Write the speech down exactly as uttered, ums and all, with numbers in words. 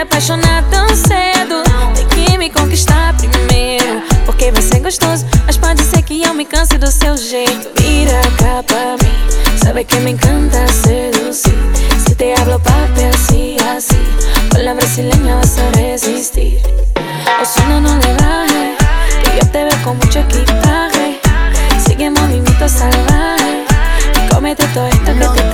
apaixonar tão cedo. Tem que me conquistar primeiro, porque vai ser gostoso, mas pode ser que eu me canse do seu jeito. Mira cá pra mim, sabe que me encanta seducir. Si te hablo papi así, así, con la brasileña vas a resistir. O si no, no le bajes, que yo te veo con mucho equipaje. Sigue movimiento salvaje y cómete todo esto que te